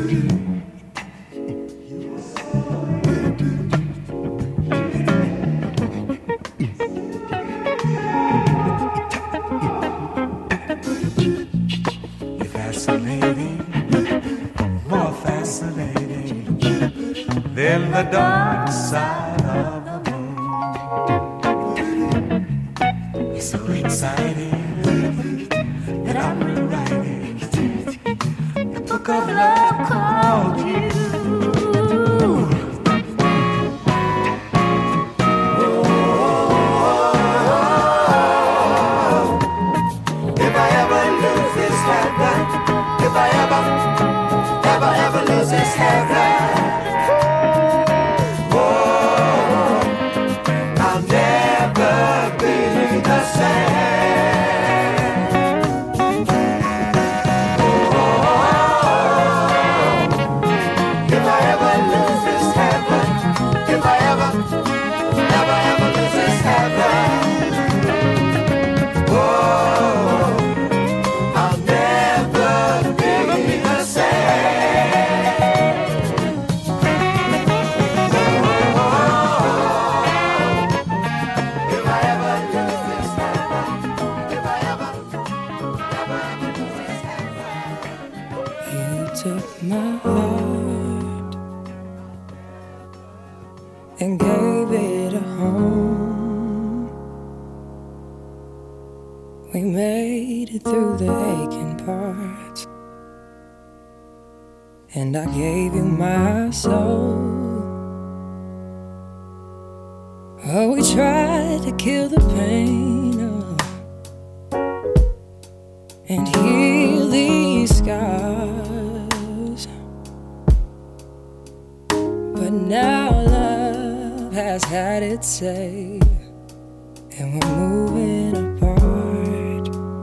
You're fascinating, more fascinating than the dark side of the moon. It's so exciting that I'm rewriting the book of love called you. If I ever lose this heaven, if I ever lose this heaven, oh, I'll never be the same. Oh, if I ever lose this heaven, if I ever lose this heaven, oh, I'll never be the same. If I ever lose this heaven, if I ever lose this heaven. You took my heart and gave it a home. We made it through the aching parts, and I gave you my soul. Oh, we tried to kill the pain and heal these scars, but now love has had its say, and we're moving apart.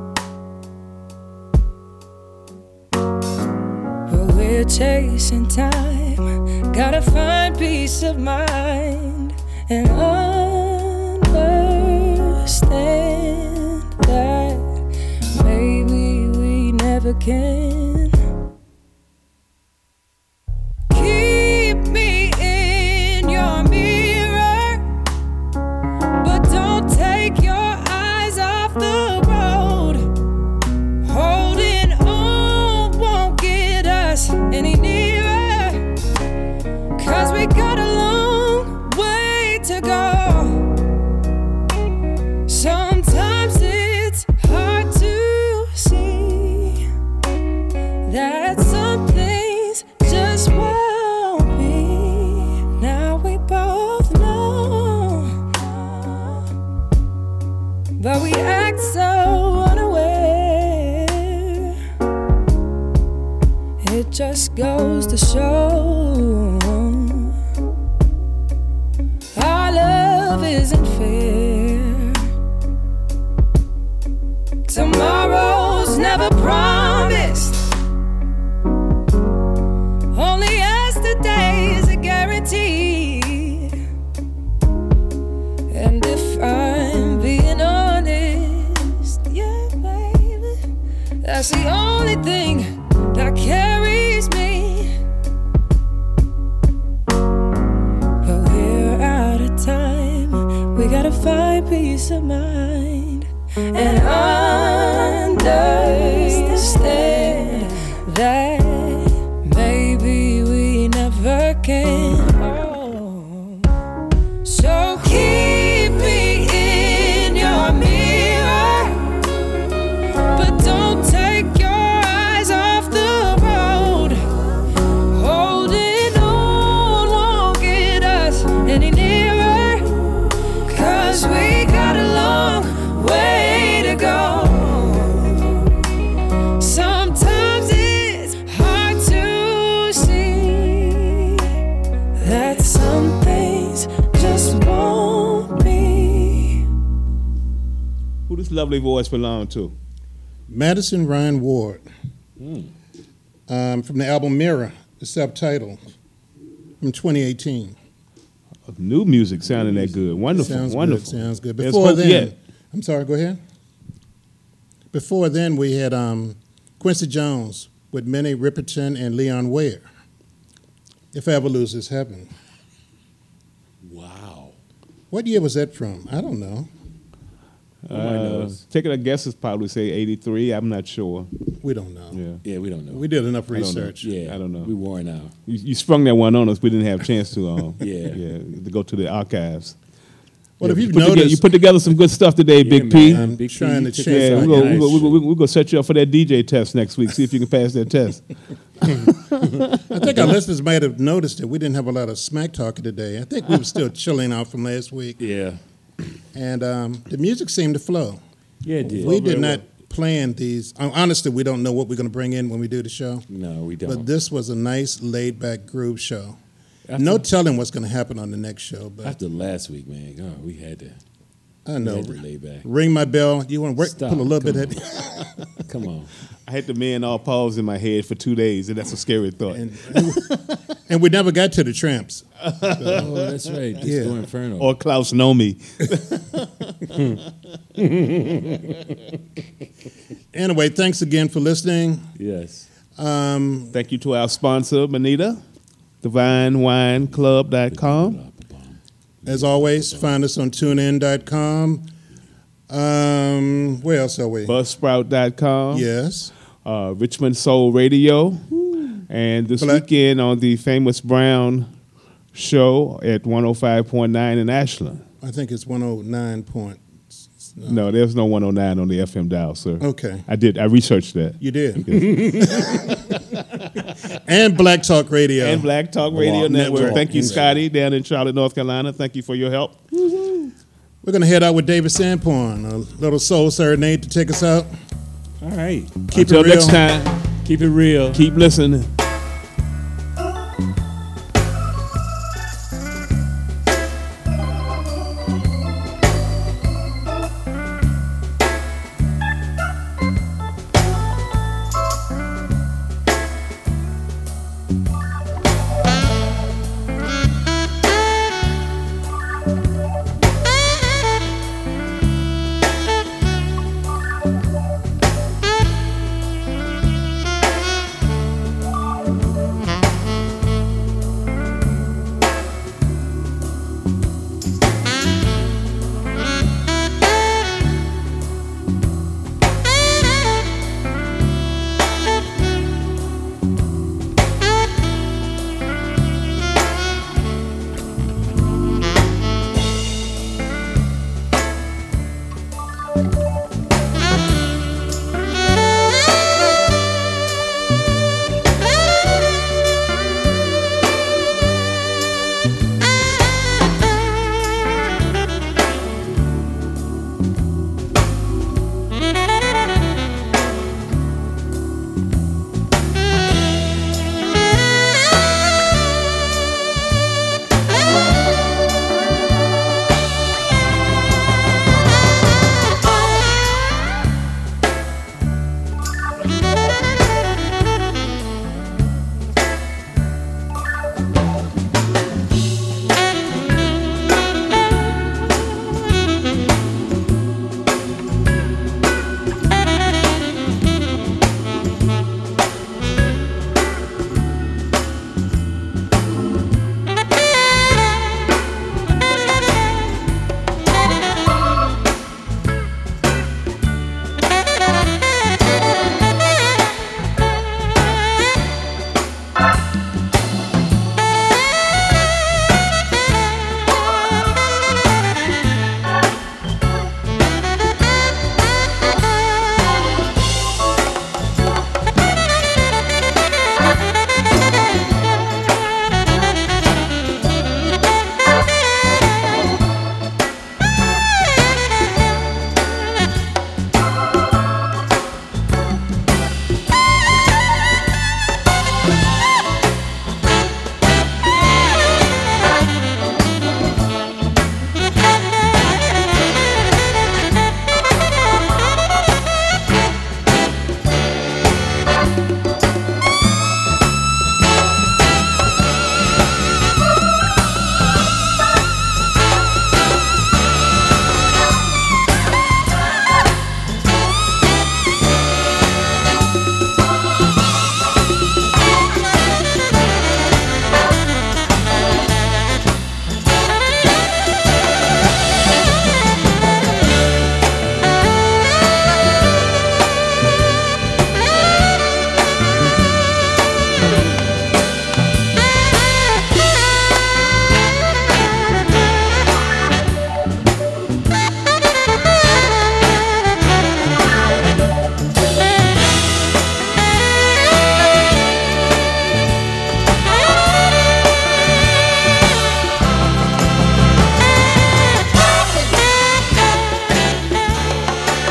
But we're chasing time, gotta find peace of mind and understand that maybe we never can. Keep me in your mirror, but don't take your eyes off the road. Holding on won't get us any nearer, 'cause we got a long way to go. Sometimes it's hard to see that some things just won't be. Now we both know, but we act so unaware. It just goes to show our love isn't fair. Tomorrow's never promised, only yesterday is a guarantee. And if I'm being honest, yeah, baby, that's the only thing that carries me. But we're out of time, we gotta find peace peace of mind and understand that maybe we never can. Oh. So keep me in your mirror, but don't take your eyes off the road. Holding on won't get us any nearer, 'cause we got a long way to go. Sometimes it's hard to see that some things just won't be. Who this lovely voice belong to? Madison Ryan Ward, from the album Mirror, the subtitle, from 2018. New music sounding that good. Wonderful, Sounds wonderful. good, sounds good. There's Before hope then, yet. I'm sorry, go ahead. Before then, we had Quincy Jones with Minnie Riperton and Leon Ware. If I Ever Lose This Heaven. Wow. What year was that from? I don't know. Taking a guess is probably say 83. I'm not sure. We don't know. Yeah. Yeah, we don't know. We did enough I don't know. research. Yeah, I don't know. We worn out. You sprung that one on us. We didn't have a chance to. Yeah. to go to the archives. Well, if you you've put together- noticed, you put together some good stuff today, Big P. man. I'm Big P, trying you to took chase Yeah, out we're guys. gonna set you up for that DJ test next week. See if you can pass that test. I think our listeners might have noticed that we didn't have a lot of smack talking today. I think we were still chilling out from last week, Yeah. and the music seemed to flow. Yeah, it did. We did not plan these. Honestly, we don't know what we're going to bring in when we do the show. No, we don't. But this was a nice, laid-back groove show. After- No telling what's going to happen on the next show. But After last week, man, we had to. I know. We had to lay back. Ring my bell. You want to work? Stop. Pull a little Come bit. Come on. I had the man all pause in my head for 2 days, and that's a scary thought. And we never got to the Tramps. Oh, that's right. Disco Yeah. Inferno. Or Klaus Nomi. Anyway, thanks again for listening. Yes. Thank you to our sponsor, Manita, DivineWineClub.com. As always, find us on TuneIn.com. Where else are we? Buzzsprout.com. Yes. Richmond Soul Radio. And this weekend on the Famous Brown show at 105.9 in Ashland. I think it's 109 point. No, there's no 109 on the FM dial, sir. Okay. I researched that. You did. And Black Talk Radio. And Black Talk Radio Network. Network. Thank you, Scotty, down in Charlotte, North Carolina. Thank you for your help. We're going to head out with David Sanborn, a little soul serenade to take us out. All right. Keep Until it real. next time, Keep it real. keep listening.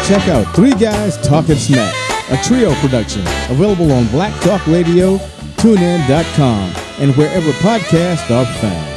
check out Three Guys Talking Smack, a trio production available on Black Talk Radio, TuneIn.com, and wherever podcasts are found.